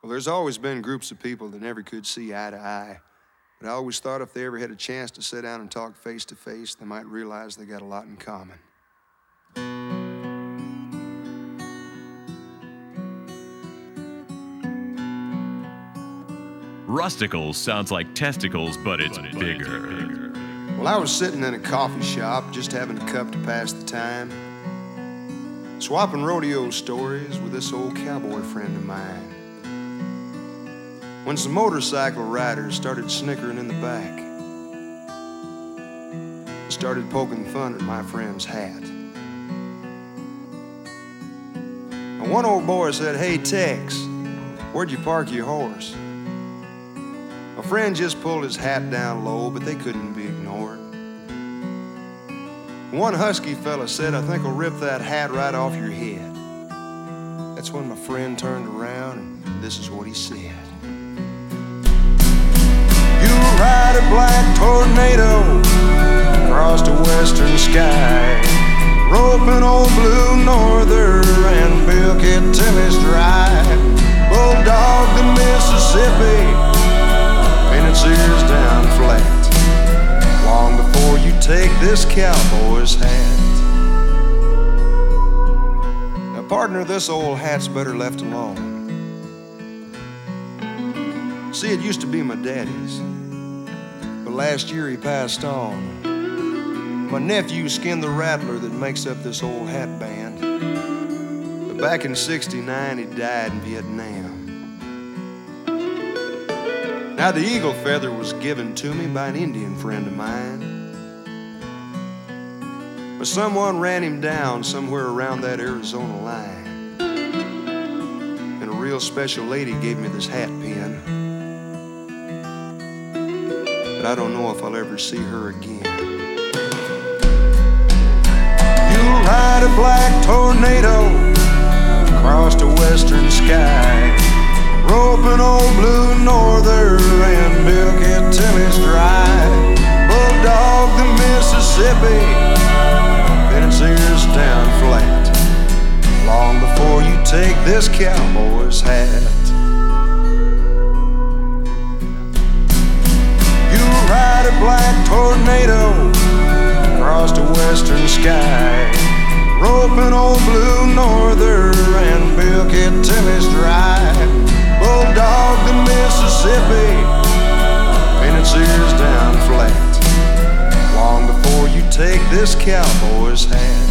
Well, there's always been groups of people that never could see eye to eye. But I always thought if they ever had a chance to sit down and talk face to face, they might realize they got a lot in common. Rusticles sounds like testicles, but it's bigger. Well, I was sitting in a coffee shop, just having a cup to pass the time, swapping rodeo stories with this old cowboy friend of mine, when some motorcycle riders started snickering in the back. Started poking fun at my friend's hat. And one old boy said, "Hey, Tex, where'd you park your horse?" My friend just pulled his hat down low, but they couldn't be ignored. One husky fella said, "I think I'll rip that hat right off your head." That's when my friend turned around, and this is what he said. "You ride a black tornado across the western sky, roping old blue norther and milk it till it's dry. Bulldog the Mississippi, pin its ears down flat, long before you take this cowboy's hat." Now, partner, this old hat's better left alone. See, it used to be my daddy's, but last year he passed on. My nephew skinned the rattler that makes up this old hat band. But back in '69, he died in Vietnam. Now, the eagle feather was given to me by an Indian friend of mine, but someone ran him down somewhere around that Arizona line. And a real special lady gave me this hat pin, but I don't know if I'll ever see her again. Ride a black tornado across the western sky, roping old blue norther and milk it till it's dry. Bulldog the Mississippi, pin its ears down flat, long before you take this cowboy's hat. You ride a black tornado across the western sky, roping old blue norther and milk it till it's dry. Bulldog the Mississippi, pin its ears down flat, long before you take this cowboy's hat.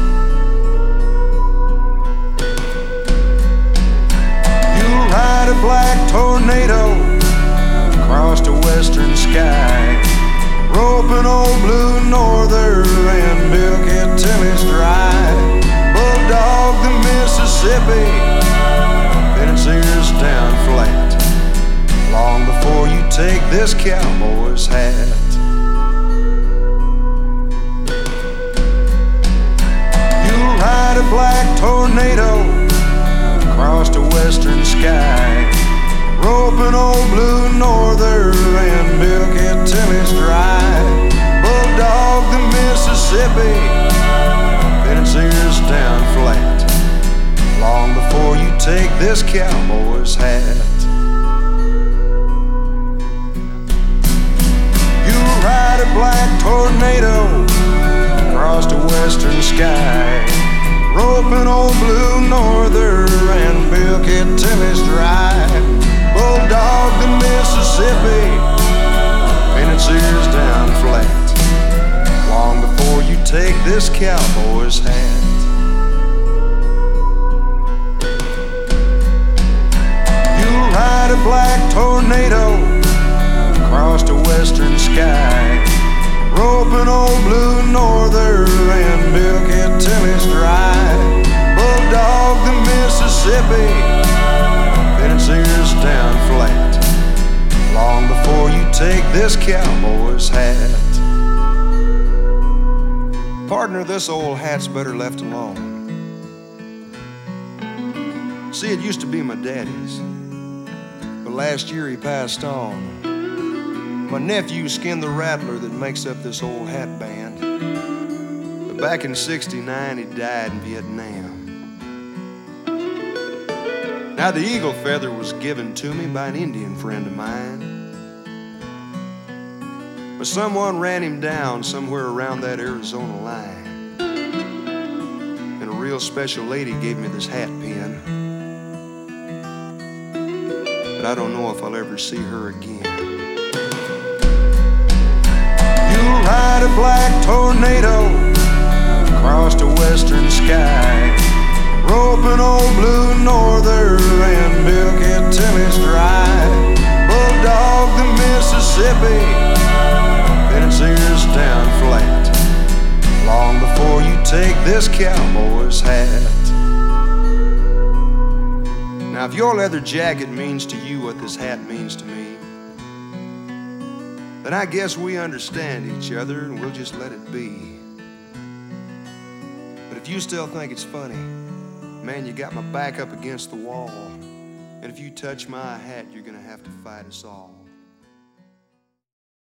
You ride a black tornado across the western sky, roping old blue norther and milk it till it's dry. Bulldog the Mississippi, pin its ears down flat, long before you take this cowboy's hat. You ride a black tornado across the western sky, roping old blue norther and milk it till it's dry. Bulldog the Mississippi, pin its ears down flat, long before you take this cowboy's hat. You ride a black tornado across the western sky, roping old blue norther and milk it till it's dry. Bulldog the Mississippi, pin its ears down flat, long before you take this cowboy's hat. You ride a black tornado across the western sky, roping old blue norther and milk it till it's dry. Bulldog the Mississippi, pin its ears down flat, long before you take this cowboy's hat. Partner, this old hat's better left alone. See, it used to be my daddy's, but last year he passed on. My nephew skinned the rattler that makes up this old hat band, but back in '69 he died in Vietnam. Now the eagle feather was given to me by an Indian friend of mine, but someone ran him down somewhere around that Arizona line, and a real special lady gave me this hat pin, but I don't know if I'll ever see her again. You'll ride a black tornado across the western sky, rope an old blue norther and milk it till it's dry. Bulldog the Mississippi, then its ears down flat, long before you take this cowboy's hat. Now if your leather jacket means to you what this hat means to me, then I guess we understand each other and we'll just let it be. But if you still think it's funny, man, you got my back up against the wall, and if you touch my hat, you're gonna have to fight us all.